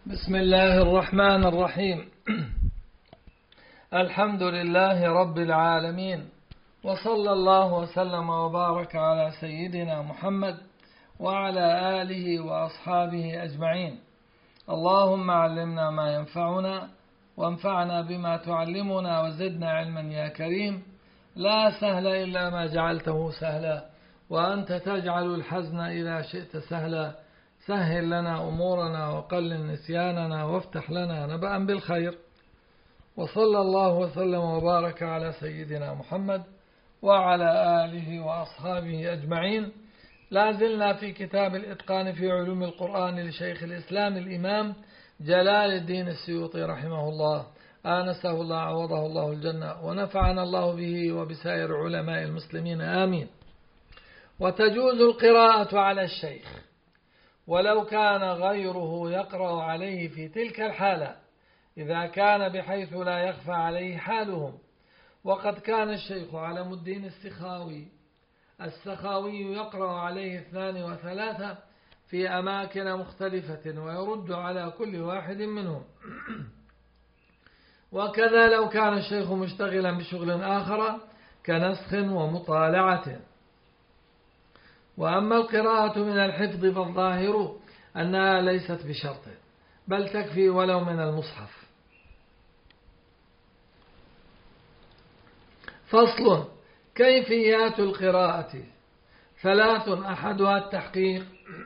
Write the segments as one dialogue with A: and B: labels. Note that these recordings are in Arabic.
A: بسم الله الرحمن الرحيم. الحمد لله رب العالمين، وصلى الله وسلم وبارك على سيدنا محمد وعلى آله وأصحابه أجمعين. اللهم علمنا ما ينفعنا وانفعنا بما تعلمنا وزدنا علما يا كريم. لا سهل إلا ما جعلته سهلا، وأنت تجعل الحزن إذا شئت سهلا. سهل لنا أمورنا وقلل نسياننا وافتح لنا نبأ بالخير. وصلى الله وسلم وبارك على سيدنا محمد وعلى آله وأصحابه أجمعين. لا زلنا في كتاب الإتقان في علوم القرآن لشيخ الإسلام الإمام جلال الدين السيوطي رحمه الله، آنسه الله عوضه الله الجنة، ونفعنا الله به وبسائر علماء المسلمين آمين. وتجوز القراءة على الشيخ ولو كان غيره يقرأ عليه في تلك الحالة، إذا كان بحيث لا يخفى عليه حالهم. وقد كان الشيخ علم الدين السخاوي يقرأ عليه 2 و3 في أماكن مختلفة، ويرد على كل واحد منهم. وكذا لو كان الشيخ مشتغلا بشغل آخر كنسخ ومطالعة. وأما القراءة من الحفظ فالظاهر أنها ليست بشرط، بل تكفي ولو من المصحف. فصل: كيفيات القراءة 3: أحدها التحقيق،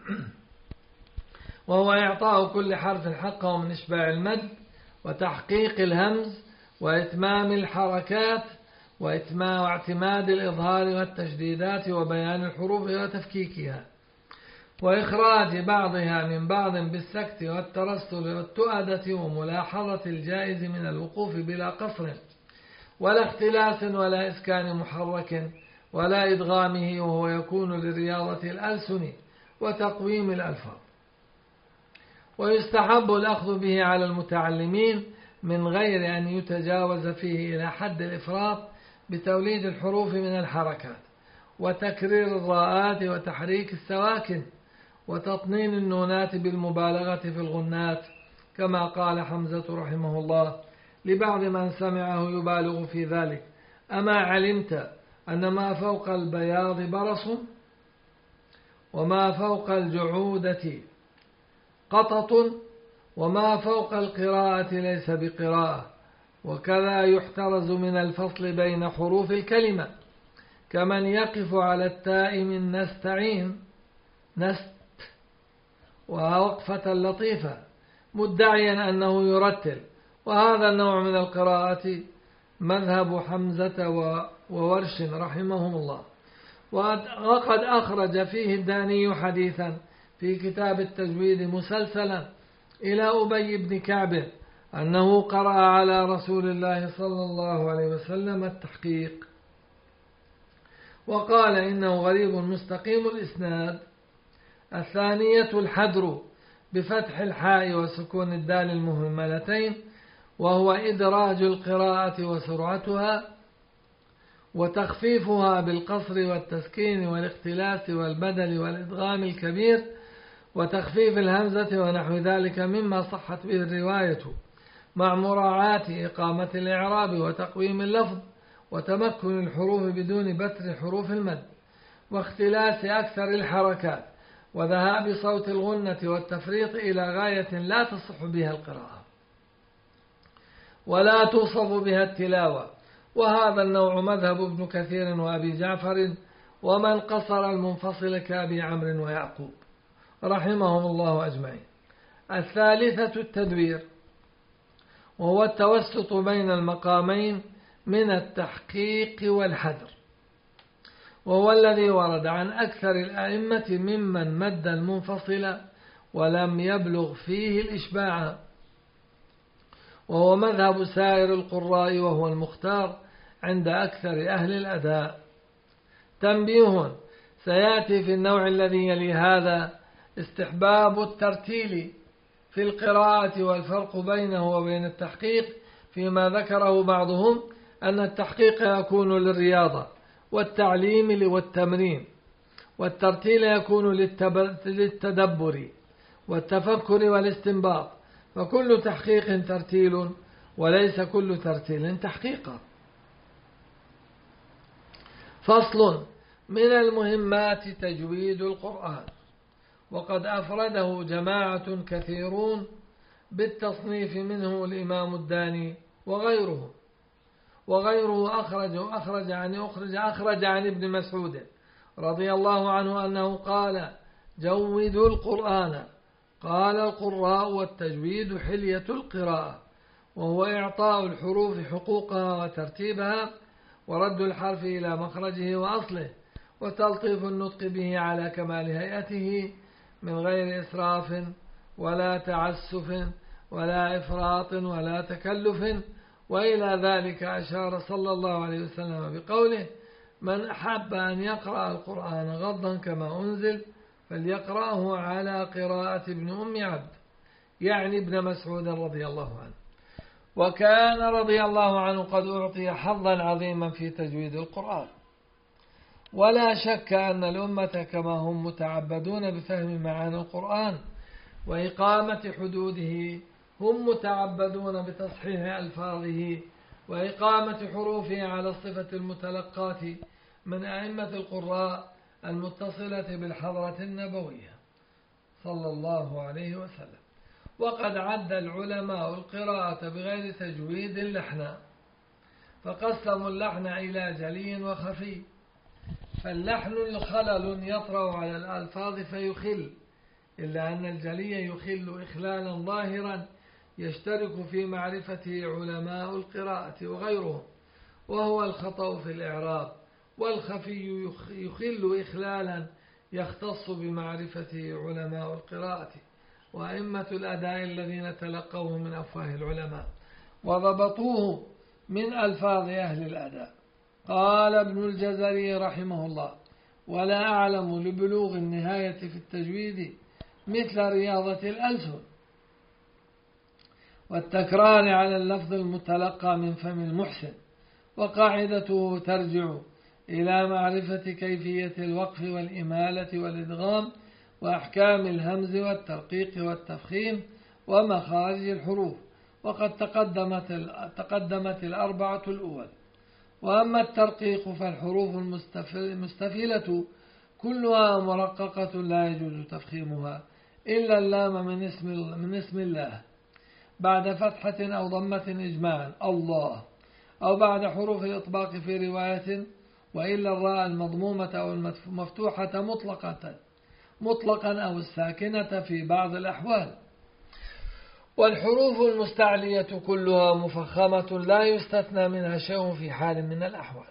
A: وهو إعطاء كل حرف حقه من إشباع المد، وتحقيق الهمز، وإتمام الحركات، واعتماد الإظهار والتشديدات، وبيان الحروف وتفكيكها، وإخراج بعضها من بعض بالسكت والترسل والتؤدة، وملاحظة الجائز من الوقوف بلا قصر ولا اختلاس ولا إسكان محرك ولا إدغامه، وهو يكون لرياضة الألسن وتقويم الألفاظ. ويستحب الأخذ به على المتعلمين من غير أن يتجاوز فيه إلى حد الإفراط بتوليد الحروف من الحركات، وتكرير الراءات، وتحريك السواكن، وتطنين النونات بالمبالغة في الغنات، كما قال حمزة رحمه الله لبعض من سمعه يبالغ في ذلك: أما علمت أن ما فوق البياض برص، وما فوق الجعودة قطط، وما فوق القراءة ليس بقراءة. وكذا يحترز من الفصل بين حروف الكلمة، كمن يقف على التاء من نستعين نست ووقفة لطيفة مدعيا أنه يرتل. وهذا النوع من القراءة مذهب حمزة وورش رحمهم الله. وقد أخرج فيه الداني حديثا في كتاب التجويد مسلسلا إلى أبي بن كعب أنه قرأ على رسول الله صلى الله عليه وسلم التحقيق، وقال إنه غريب مستقيم الإسناد. 2: الحدر بفتح الحاء وسكون الدال المهملتين، وهو إدراج القراءة وسرعتها، وتخفيفها بالقصر والتسكين والاختلاس والبدل والإدغام الكبير، وتخفيف الهمزة ونحو ذلك مما صحت به الرواية، مع مراعاة إقامة الإعراب وتقويم اللفظ، وتمكن الحروف بدون بتر حروف المد، واختلاس أكثر الحركات، وذهاب صوت الغنة والتفريط إلى غاية لا تصح بها القراءة ولا توصف بها التلاوة. وهذا النوع مذهب ابن كثير وأبي جعفر ومن قصر المنفصل كأبي عمرو ويعقوب رحمهم الله أجمعين. 3: التدوير، وهو التوسط بين المقامين من التحقيق والحدر، وهو الذي ورد عن أكثر الأئمة ممن مد المنفصل ولم يبلغ فيه الإشباع، وهو مذهب سائر القراء، وهو المختار عند أكثر أهل الأداء. تنبيه: سيأتي في النوع الذي يلي هذا استحباب الترتيل في القراءة والفرق بينه وبين التحقيق، فيما ذكره بعضهم أن التحقيق يكون للرياضة والتعليم والتمرين، والترتيل يكون للتدبر والتفكر والاستنباط، فكل تحقيق ترتيل وليس كل ترتيل تحقيقا. فصل. من المهمات تجويد القرآن، وقد أفرده جماعة كثيرون بالتصنيف منه الإمام الداني وغيره أخرج عن ابن مسعود رضي الله عنه أنه قال: جودوا القرآن. قال القراء: والتجويد حلية القراءة، وهو إعطاء الحروف حقوقها وترتيبها، ورد الحرف إلى مخرجه وأصله، وتلطيف النطق به على كمال هيئته من غير إسراف ولا تعسف ولا إفراط ولا تكلف. وإلى ذلك أشار صلى الله عليه وسلم بقوله: من أحب أن يقرأ القرآن غضا كما أنزل فليقرأه على قراءة ابن أم عبد، يعني ابن مسعود رضي الله عنه. وكان رضي الله عنه قد أعطي حظا عظيما في تجويد القرآن. ولا شك أن الأمة كما هم متعبدون بفهم معاني القرآن وإقامة حدوده، هم متعبدون بتصحيح ألفاظه وإقامة حروفه على الصفة المتلقاة من أئمة القراء المتصلة بالحضرة النبوية صلى الله عليه وسلم. وقد عد العلماء القراءة بغير تجويد لحنا، فقسموا اللحن إلى جلي وخفي. فاللحن خلل يطرأ على الألفاظ فيخل، إلا أن الجلي يخل إخلالا ظاهرا يشترك في معرفته علماء القراءة وغيرهم، وهو الخطأ في الإعراب. والخفي يخل إخلالا يختص بمعرفته علماء القراءة وأئمة الأداء الذين تلقوه من أفواه العلماء وضبطوه من ألفاظ أهل الأداء. قال ابن الجزري رحمه الله: ولا أعلم لبلوغ النهاية في التجويد مثل رياضة الألسن والتكرار على اللفظ المتلقى من فم المحسن. وقاعدته ترجع إلى معرفة كيفية الوقف والإمالة والإدغام وأحكام الهمز والترقيق والتفخيم ومخارج الحروف، وقد تقدمت الأربعة الأول. وأما الترقيق فالحروف المستفلة كلها مرققة لا يجوز تفخيمها إلا اللام من اسم الله بعد فتحة أو ضمة إجماعا الله، أو بعد حروف الإطباق في رواية، وإلا الراء المضمومة أو المفتوحة مطلقا أو الساكنة في بعض الأحوال. والحروف المستعلية كلها مفخمة لا يستثنى منها شيء في حال من الأحوال.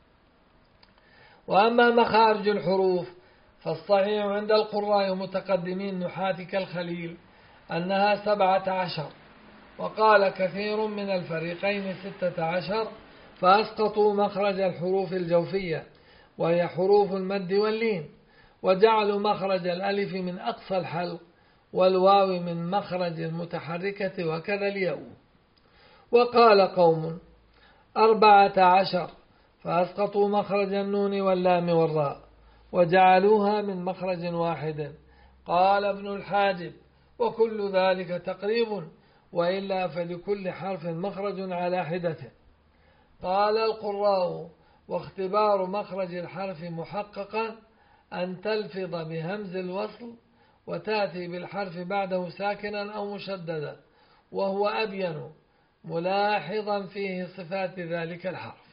A: وأما مخارج الحروف فالصحيح عند القراء متقدمين نحاة كالخليل أنها 17، وقال كثير من الفريقين 16، فأسقطوا مخرج الحروف الجوفية وهي حروف المد واللين، وجعلوا مخرج الألف من أقصى الحلق والواو من مخرج المتحركة وكذا الياء. وقال قوم 14، فأسقطوا مخرج النون واللام والراء وجعلوها من مخرج واحد. قال ابن الحاجب: وكل ذلك تقريب، وإلا فلكل حرف مخرج على حدته. قال القراء: واختبار مخرج الحرف محققا أن تلفظ بهمز الوصل وتأتي بالحرف بعده ساكنا أو مشددا، وهو أبين ملاحظا فيه صفات ذلك الحرف.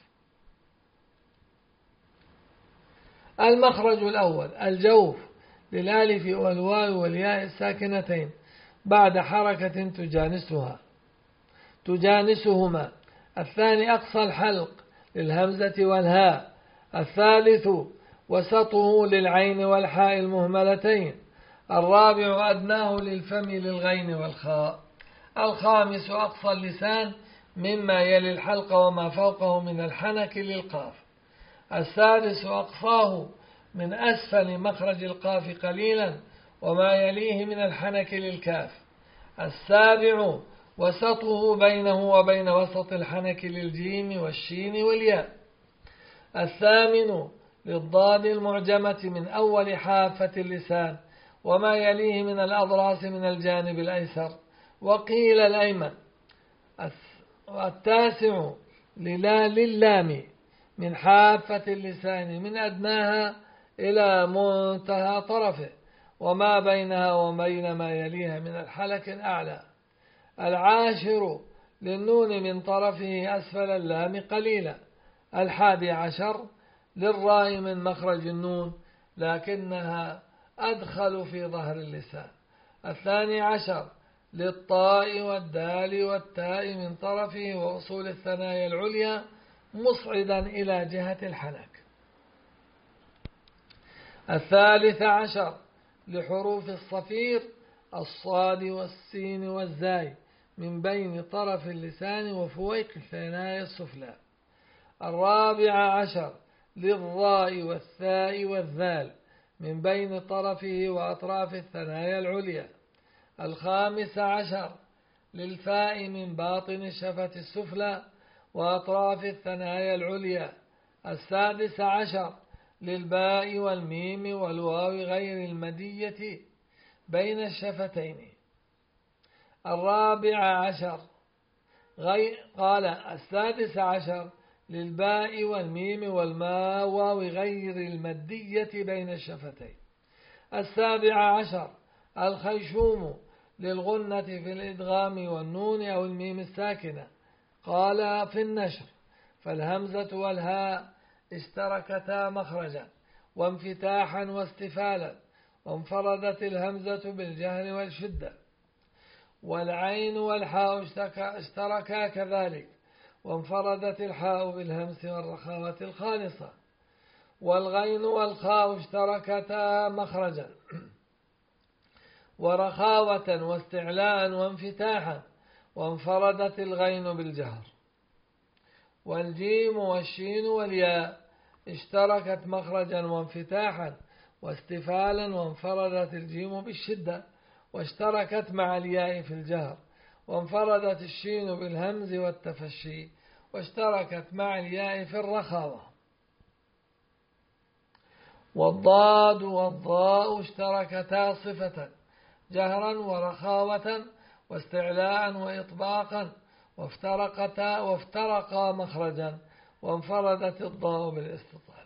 A: المخرج الأول الجوف للألف والواو والياء الساكنتين بعد حركة تجانسهما. الثاني أقصى الحلق للهمزة والهاء. الثالث وسطه للعين والحاء المهملتين. الرابع أدناه للفم للغين والخاء. الخامس أقصى اللسان مما يلي الحلق وما فوقه من الحنك للقاف. السادس أقصاه من أسفل مخرج القاف قليلا وما يليه من الحنك للكاف. السابع وسطه بينه وبين وسط الحنك للجيم والشين والياء. الثامن للضاد المعجمة من أول حافة اللسان وما يليه من الأضراس من الجانب الأيسر وقيل الأيمن. والتاسع للام من حافة اللسان من أدناها إلى منتهى طرفه وما بينها وبين ما يليها من الحلق الأعلى. العاشر للنون من طرفه أسفل اللام قليلا. 11 للراء من مخرج النون لكنها أدخل في ظهر اللسان. 12 للطاء والدال والتاء من طرفه وأصول الثنايا العليا مصعدا إلى جهة الحنك. 13 لحروف الصفير الصاد والسين والزاي من بين طرف اللسان وفويق الثنايا السفلى. 14 للراء والثاء والذال من بين طرفه وأطراف الثنايا العليا. 15 للفاء من باطن الشفة السفلى وأطراف الثنايا العليا. 16 للباء والميم والواو غير المدية بين الشفتين. 14 قال 16 للباء والميم والواو غير المدية بين الشفتين. 17 الخيشوم للغنة في الإدغام والنون أو الميم الساكنة. قال في النشر فالهمزة والهاء اشتركتا مخرجا وانفتاحا واستفالا وانفردت الهمزة بالجهر والشدة. والعين والحاء اشتركا كذلك وانفردت الحاء بالهمس والرخاوة الخالصة. والغين والخاء اشتركتا مخرجا ورخاوة واستعلاء وانفتاحا وانفردت الغين بالجهر. والجيم والشين والياء اشتركت مخرجا وانفتاحا واستفالا وانفردت الجيم بالشدة واشتركت مع الياء في الجهر وانفردت الشين بالهمز والتفشي واشتركت مع الياء في الرخاوة. والضاد والضاء اشتركتا صفة جهرا ورخاوة واستعلاء وإطباقا وافترقا مخرجا وانفردت الضاء بالاستطالة.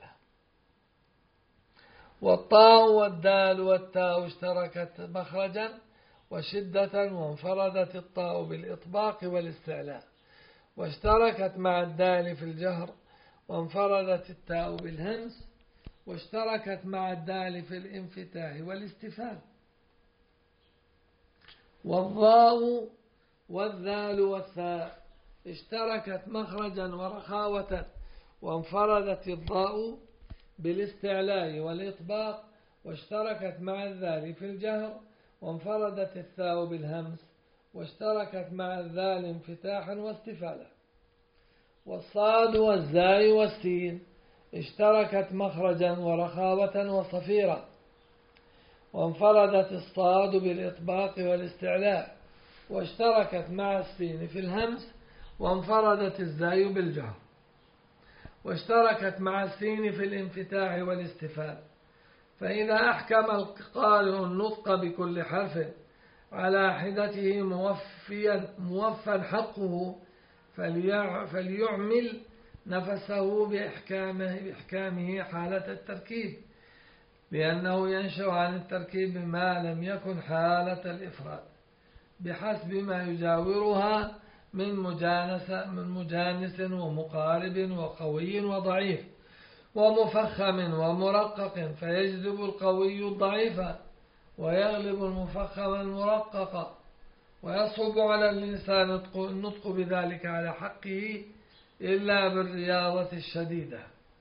A: والطاء والدال والتاء اشتركت مخرجا وشدة وانفردت الطاء بالإطباق والاستعلاء واشتركت مع الدال في الجهر وانفردت التاء بالهمس واشتركت مع الدال في الانفتاح والاستفال. والضاء والذال والثاء اشتركت مخرجا ورخاوة وانفردت الضاء بالاستعلاء والإطباق واشتركت مع الذال في الجهر وانفردت الثاء بالهمس واشتركت مع الذال انفتاحا واستفالا. والصاد والزاي والسين اشتركت مخرجا ورخاوة وصفيرا وانفردت الصاد بالإطباق والاستعلاء واشتركت مع السين في الهمس وانفردت الزاي بالجهر واشتركت مع السين في الانفتاح والاستفال. فإذا أحكم القارئ النطق بكل حرف على حدته موفا حقه فليعمل نفسه بإحكامه حالة التركيب لأنه ينشأ عن التركيب ما لم يكن حالة الإفراد بحسب ما يجاورها من مجانس ومقارب وقوي وضعيف ومفخم ومرقق فيجذب القوي الضعيف ويغلب المفخم المرقق ويصعب على الإنسان النطق بذلك على حقه إلا بالرياضة الشديدة.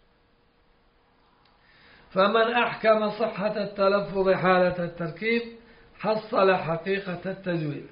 A: فمن أحكم صحة التلفظ حالة التركيب حصل حقيقة التجويد.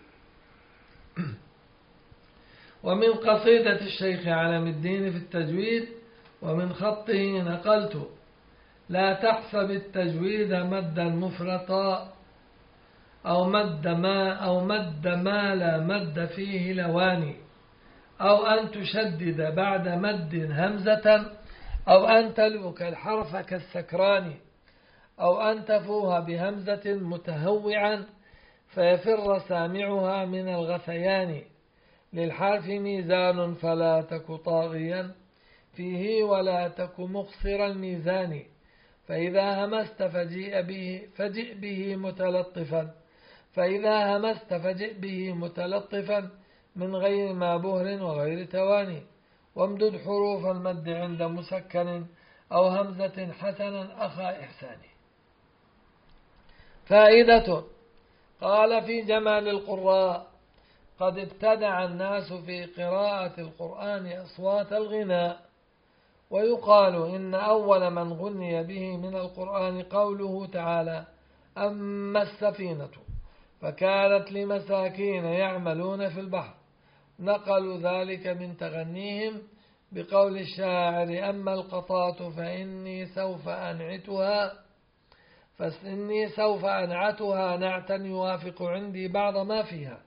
A: ومن قصيدة الشيخ علم الدين في التجويد ومن خطه نقلت: لا تحسب التجويد مدا مفرطا أو مد ما لا مد فيه لواني، أو أن تشدد بعد مد همزة، أو أن تلوك الحرف كالسكران، أو أن تفوه بهمزة متهوعا فيفر سامعها من الغثيان. للحرف ميزان فلا تك طاغيا فيه ولا تك مقصر الميزان. فإذا همست فجئ به متلطفا فإذا همست فجئ به متلطفا من غير ما بهر وغير تواني. وامدد حروف المد عند مسكن أو همزة حسنا أخا إحسان. فائدة. قال في جمال القراء: قد ابتدع الناس في قراءة القرآن أصوات الغناء. ويقال إن أول من غني به من القرآن قوله تعالى: أما السفينة فكانت لمساكين يعملون في البحر. نقلوا ذلك من تغنيهم بقول الشاعر: أما القطاة فإني سوف أنعتها نعتا يوافق عندي بعض ما فيها.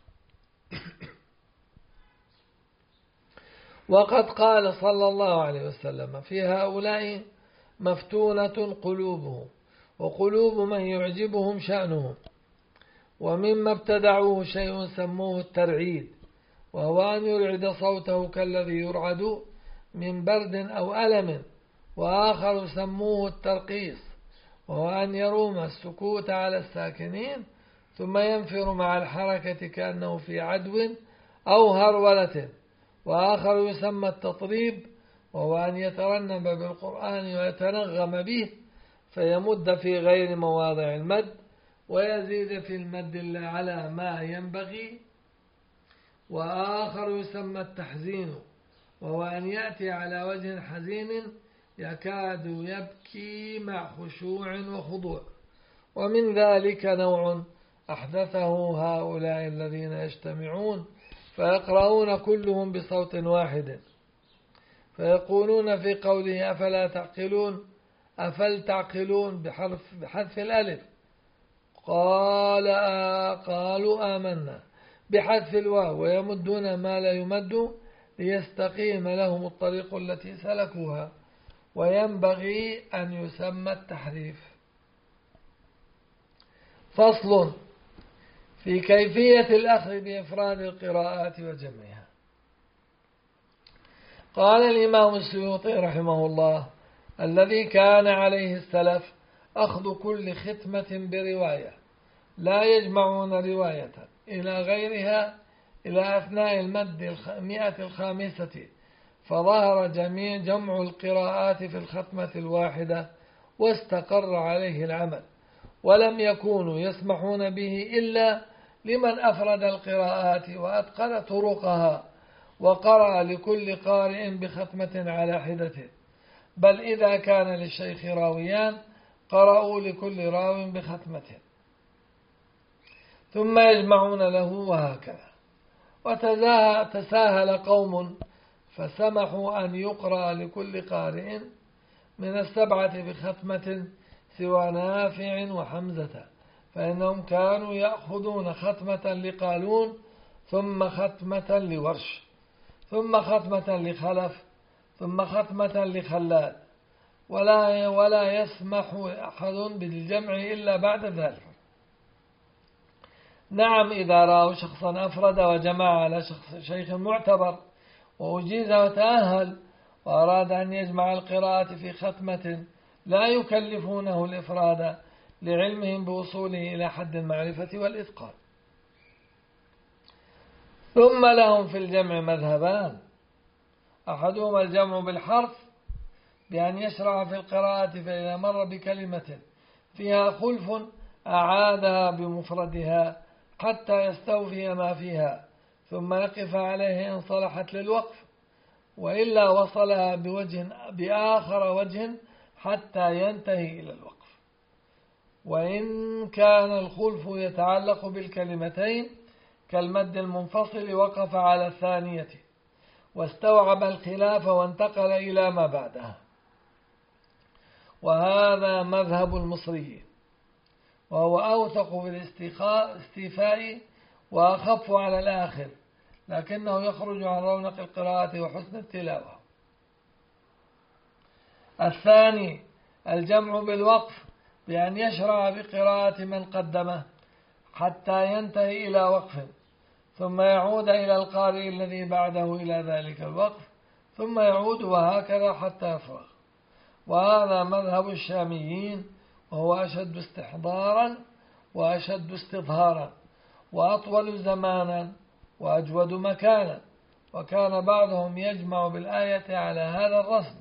A: وقد قال صلى الله عليه وسلم في هؤلاء: مفتونة قلوبهم وقلوب من يعجبهم شأنهم. ومما ابتدعوه شيء سموه الترعيد، وهو أن يرعد صوته كالذي يرعد من برد أو ألم. وآخر سموه الترقيص، وهو أن يروم السكوت على الساكنين ثم ينفر مع الحركة كأنه في عدو أو هرولة. وآخر يسمى التطريب، وهو أن يترنم بالقرآن ويتنغم به فيمد في غير مواضع المد ويزيد في المد على ما ينبغي. وآخر يسمى التحزين، وهو أن يأتي على وجه حزين يكاد يبكي مع خشوع وخضوع. ومن ذلك نوع أحدثه هؤلاء الذين يجتمعون فيقرؤون كلهم بصوت واحد، فيقولون في قوله: أفل تعقلون بحذف الألف. قالوا آمنا بحذف الواو، ويمدون ما لا يمد ليستقيم لهم الطريق التي سلكوها. وينبغي أن يسمى التحريف. فصل في كيفية الأخذ بإفراد القراءات وجمعها. قال الإمام السيوطي رحمه الله: الذي كان عليه السلف أخذ كل ختمة برواية، لا يجمعون رواية إلى غيرها إلى أثناء المد 105، فظهر جمع القراءات في الختمة الواحدة واستقر عليه العمل. ولم يكونوا يسمحون به إلا لمن أفرد القراءات وأتقن طرقها وقرأ لكل قارئ بختمة على حدته، بل إذا كان للشيخ راويان قرأوا لكل راو بختمة ثم يجمعون له، وهكذا. وتساهل قوم فسمحوا أن يقرأ لكل قارئ من 7 بختمة سوى نافع وحمزة، فإنهم كانوا يأخذون ختمة لقالون ثم ختمة لورش ثم ختمة لخلف ثم ختمة لخلاد، ولا يسمح أحد بالجمع إلا بعد ذلك. نعم، إذا رأوا شخصا أفرد وجمع على شيخ معتبر وأجيز وتأهل وأراد أن يجمع القراءة في ختمة لا يكلفونه الإفراد لعلمهم بوصوله إلى حد المعرفة والإتقان. ثم لهم في الجمع مذهبان: أحدهما الجمع بالحرف، بأن يشرع في القراءة فإذا مر بكلمة فيها خلف أعادها بمفردها حتى يستوفي ما فيها ثم يقف عليه إن صلحت للوقف، وإلا وصلها بآخر وجه حتى ينتهي إلى الوقف. وإن كان الخلف يتعلق بالكلمتين كالمد المنفصل وقف على الثانية واستوعب الخلاف وانتقل إلى ما بعدها. وهذا مذهب المصريين، وهو أوثق في الاستيفاء وأخف على الآخر، لكنه يخرج عن رونق القراءة وحسن التلاوة. الثاني الجمع بالوقف، بأن يشرع بقراءة من قدمه حتى ينتهي إلى وقف، ثم يعود إلى القارئ الذي بعده إلى ذلك الوقف، ثم يعود وهكذا حتى يفرغ. وهذا مذهب الشاميين، وهو أشد استحضارا وأشد استظهارا وأطول زمانا وأجود مكانا. وكان بعضهم يجمع بالآية على هذا الرسم.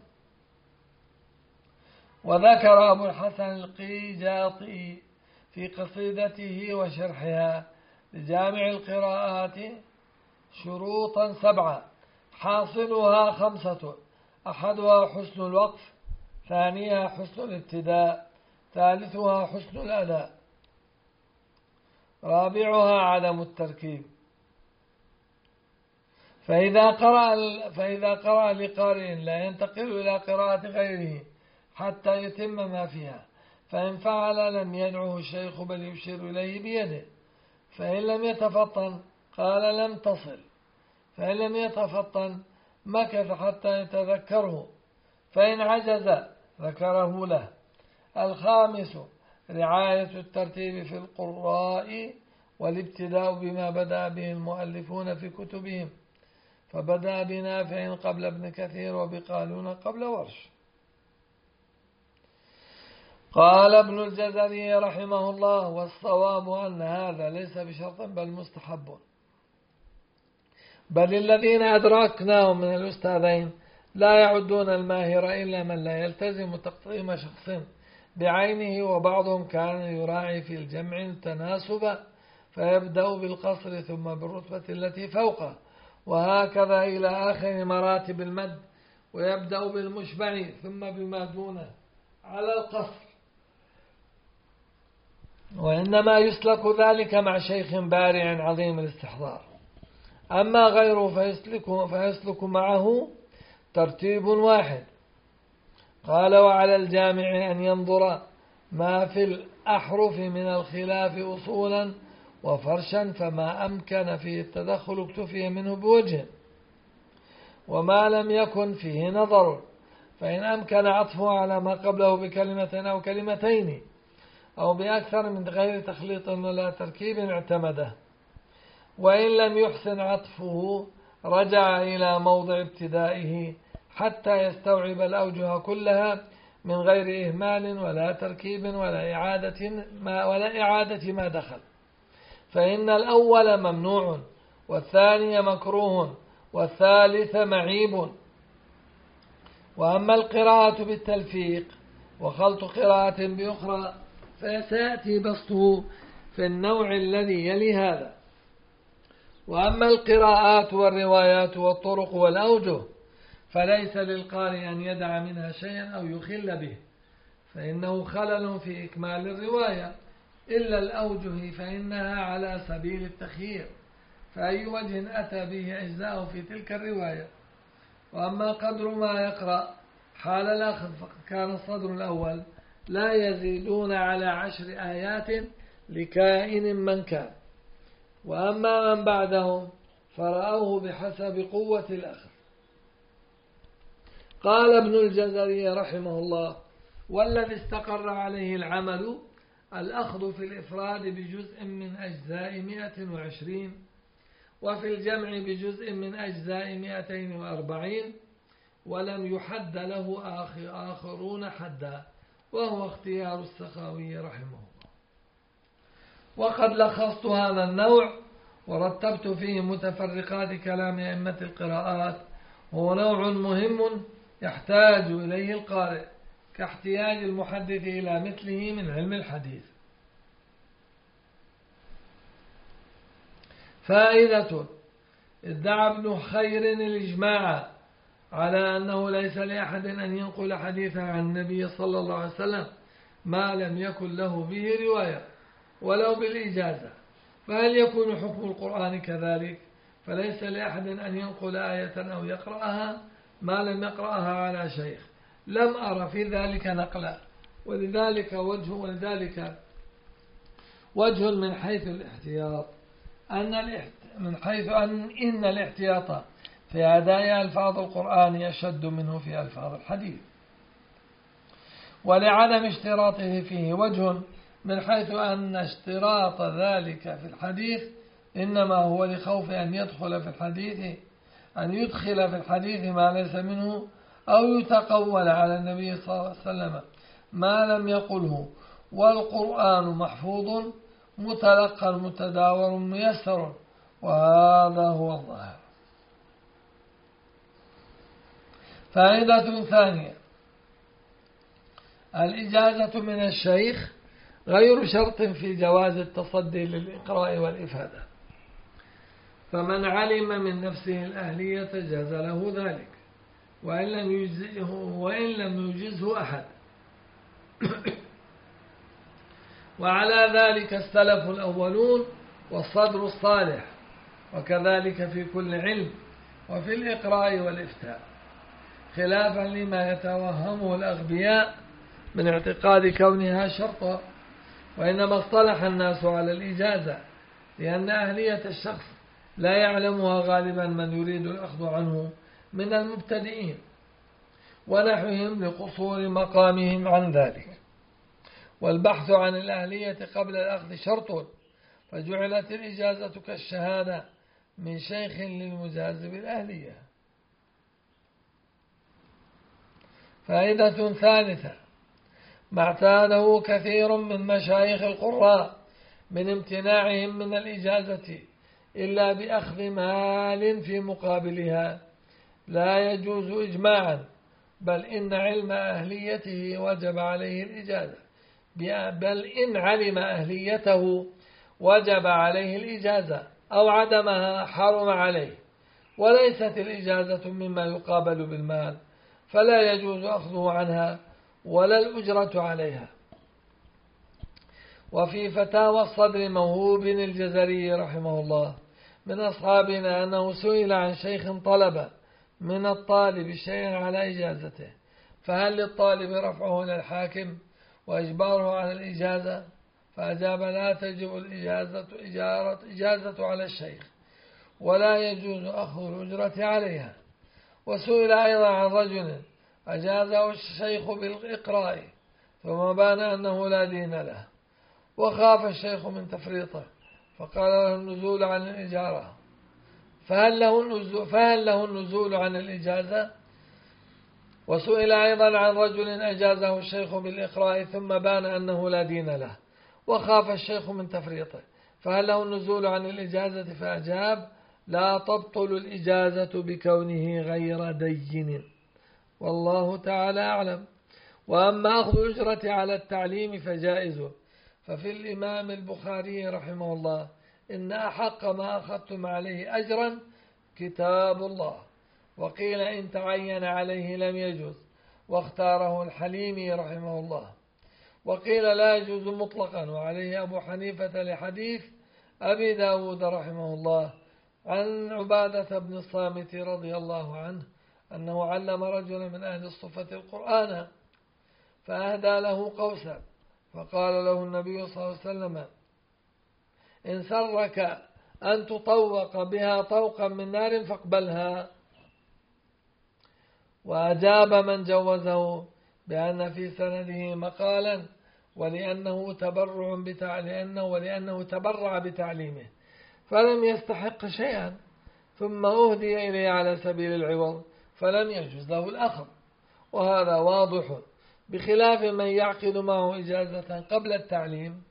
A: وذكر أبو الحسن القيجاطي في قصيدته وشرحها لجامع القراءات شروطا 7 حاصلها 5: أحدها حسن الوقف، ثانيها حسن الابتداء، ثالثها حسن الأداء، رابعها عدم التركيب. فإذا قرأ لقارئ لا ينتقل إلى قراءة غيره حتى يتم ما فيها، فإن فعل لم يدعه الشيخ بل يشير إليه بيده، فإن لم يتفطن قال لم تصل، فإن لم يتفطن مكث حتى يتذكره، فإن عجز ذكره له. 5 رعاية الترتيب في القراء والابتداء بما بدأ به المؤلفون في كتبهم، فبدأ بنافع قبل ابن كثير وبقالون قبل ورش. قال ابن الجزري رحمه الله: والصواب أن هذا ليس بشرط بل مستحب، بل الذين أدركناهم من الأستاذين لا يعدون الماهر إلا من لا يلتزم تقطيم شخص بعينه، وبعضهم كان يراعي في الجمع التناسب فيبدأ بالقصر ثم بالرتبة التي فوقه، وهكذا إلى آخر مراتب المد، ويبدأ بالمشبع ثم بما دونه على القصر. وإنما يسلك ذلك مع شيخ بارع عظيم الاستحضار. أما غيره فيسلك معه ترتيب واحد. قال: وعلى الجامع أن ينظر ما في الأحرف من الخلاف أصولا وفرشا، فما أمكن فيه التدخل اكتفي منه بوجه، وما لم يكن فيه نظر فإن أمكن عطفه على ما قبله بكلمة أو كلمتين أو بأكثر من غير تخليط ولا تركيب اعتمده، وإن لم يحسن عطفه رجع إلى موضع ابتدائه حتى يستوعب الأوجه كلها من غير إهمال ولا تركيب ولا إعادة ما دخل، فإن الأول ممنوع والثاني مكروه والثالث معيب. وأما القراءة بالتلفيق وخلط قراءة بأخرى فسيأتي بسطه في النوع الذي يلي هذا. وأما القراءات والروايات والطرق والأوجه فليس للقارئ أن يدع منها شيئا أو يخل به، فإنه خلل في إكمال الرواية، إلا الأوجه فإنها على سبيل التخيير، فأي وجه أتى به أجزاءه في تلك الرواية. وأما قدر ما يقرأ حال الأخذ فكان الصدر الأول لا يزيدون على 10 آيات لكائن من كان، وأما من بعدهم فرأوه بحسب قوة الأخذ. قال ابن الجزري رحمه الله: والذي استقر عليه العمل الأخذ في الإفراد بجزء من أجزاء 120، وفي الجمع بجزء من أجزاء 240، ولم يحد له آخرون حدا، وهو اختيار السخاوي رحمه الله. وقد لخصت هذا النوع ورتبت فيه متفرقات كلام أئمة القراءات، وهو نوع مهم يحتاج إليه القارئ كاحتياج المحدث إلى مثله من علم الحديث. فائدة: ادعى ابن خير الإجماع على أنه ليس لأحد أن ينقل حديثا عن النبي صلى الله عليه وسلم ما لم يكن له به رواية ولو بالإجازة، فهل يكون حكم القرآن كذلك؟ فليس لأحد أن ينقل آية أو يقرأها ما لم يقرأها على شيخ. لم أرى في ذلك نقلا، ولذلك وجه من حيث الاحتياط إن الاحتياط في أداء ألفاظ القرآن أشد منه في ألفاظ الحديث. ولعدم اشتراطه فيه وجه من حيث أن اشتراط ذلك في الحديث إنما هو لخوف أن يدخل في الحديث ما ليس منه، أو يتقول على النبي صلى الله عليه وسلم ما لم يقله. والقرآن محفوظ متلقى متداول ميسر، وهذا هو الظاهر. فائدة ثانية: الإجازة من الشيخ غير شرط في جواز التصدي للإقراء والإفادة، فمن علم من نفسه الأهلية جاز له ذلك وإن لم يجزه أحد. وعلى ذلك السلف الأولون والصدر الصالح، وكذلك في كل علم وفي الإقراء والإفتاء، خلافا لما يتوهمه الأغبياء من اعتقاد كونها شرطا. وإنما اصطلح الناس على الإجازة لأن أهلية الشخص لا يعلمها غالبا من يريد الأخذ عنه من المبتدئين ونحوهم لقصور مقامهم عن ذلك. والبحث عن الأهلية قبل الأخذ شرط، فجعلت الإجازة كالشهادة من شيخ للمجاز بالأهلية. فائدة ثالثة: ما اعتاده كثير من مشايخ القراء من امتناعهم من الإجازة إلا بأخذ مال في مقابلها لا يجوز إجماعا، بل إن علم أهليته وجب عليه الإجازة بل إن علم أهليته وجب عليه الإجازة، أو عدمها حرم عليه. وليست الإجازة مما يقابل بالمال، فلا يجوز أخذه عنها ولا الأجرة عليها. وفي فتاوى الصدر موهوب الجزري رحمه الله من أصحابنا أنه سئل عن شيخ طلب من الطالب شيئا على إجازته، فهل للطالب رفعه إلى الحاكم وإجباره على الإجازة؟ فأجاب: لا تجب إجازة على الشيخ، ولا يجوز أخذ الأجرة عليها. وسئل أيضا عن رجل أجازه الشيخ بالإقراء ثم بان أنه لا دين له، وخاف الشيخ من تفريطه فقال له النزول عن الإجارة، فهل له النزول عن الإجازة؟ وسئل أيضا عن رجل أجازه الشيخ بالإقراء ثم بان أنه لا دين له، وخاف الشيخ من تفريطه، فهل له النزول عن الإجازة؟ فأجاب: لا تبطل الإجازة بكونه غير دين، والله تعالى أعلم. وأما أخذ الأجرة على التعليم فجائز. ففي الإمام البخاري رحمه الله: إن أحق ما أخذتم عليه أجرا كتاب الله. وقيل إن تعين عليه لم يجوز، واختاره الحليمي رحمه الله. وقيل لا يجوز مطلقا، وعليه أبو حنيفة لحديث أبي داود رحمه الله عن عبادة بن الصامت رضي الله عنه أنه علم رجلا من أهل الصفة القرآن فأهدى له قوسا، فقال له النبي صلى الله عليه وسلم: إن سرك أن تطوق بها طوقا من نار فاقبلها. وأجاب من جوزه بأن في سنده مقالا ولأنه تبرع بتعليمه فلم يستحق شيئا، ثم أهدي إليه على سبيل العوض فلم يجوز له الأخذ، وهذا واضح، بخلاف من يعقد معه إجازة قبل التعليم،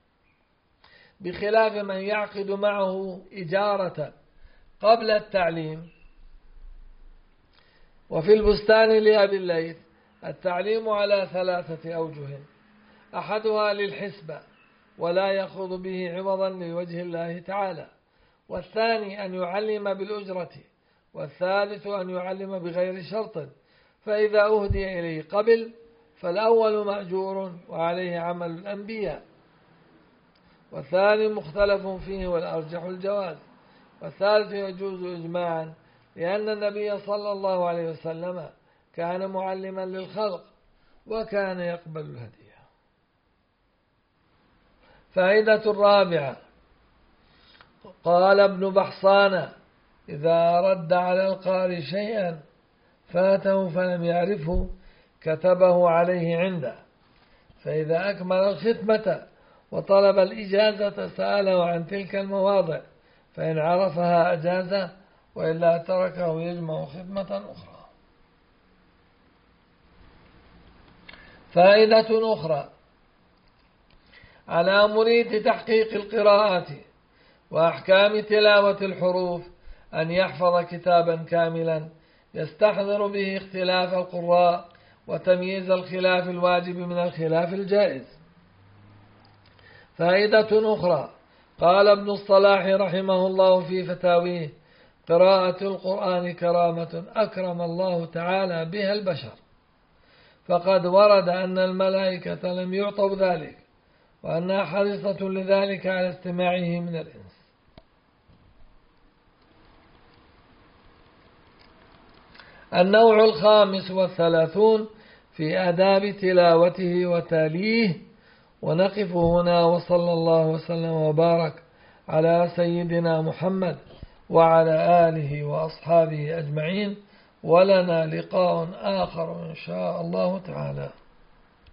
A: بخلاف من يعقد معه إجارة قبل التعليم. وفي البستان لأبي الليث: التعليم على 3 أوجه: أحدها للحسبة ولا يأخذ به عوضا لوجه الله تعالى، والثاني أن يعلم بالأجرة، والثالث أن يعلم بغير شرط، فإذا أهدي إليه قبل، فالأول مأجور وعليه عمل الأنبياء، والثاني مختلف فيه والأرجح الجواز، والثالث يجوز إجماعا، لأن النبي صلى الله عليه وسلم كان معلما للخلق وكان يقبل الهدية. فائدة الرابعة: قال ابن بحصان: إذا رد على القارئ شيئا فاته فلم يعرفه كتبه عليه عنده، فإذا أكمل الختمة وطلب الإجازة سأله عن تلك المواضع، فإن عرفها أجازه، وإلا تركه يجمع خدمة أخرى. فائدة أخرى: على مريد تحقيق القراءة وأحكام تلاوة الحروف أن يحفظ كتابا كاملا يستحضر به اختلاف القراء وتمييز الخلاف الواجب من الخلاف الجائز. فائدة أخرى: قال ابن الصلاح رحمه الله في فتاويه: قراءة القرآن كرامة أكرم الله تعالى بها البشر، فقد ورد أن الملائكة لم يعطوا ذلك، وأنها حريصة لذلك على استماعه من الإنس. النوع 35 في آداب تلاوته وتاليه. ونقف هنا، وصلى الله وسلم وبارك على سيدنا محمد وعلى آله وأصحابه أجمعين، ولنا لقاء آخر إن شاء الله تعالى.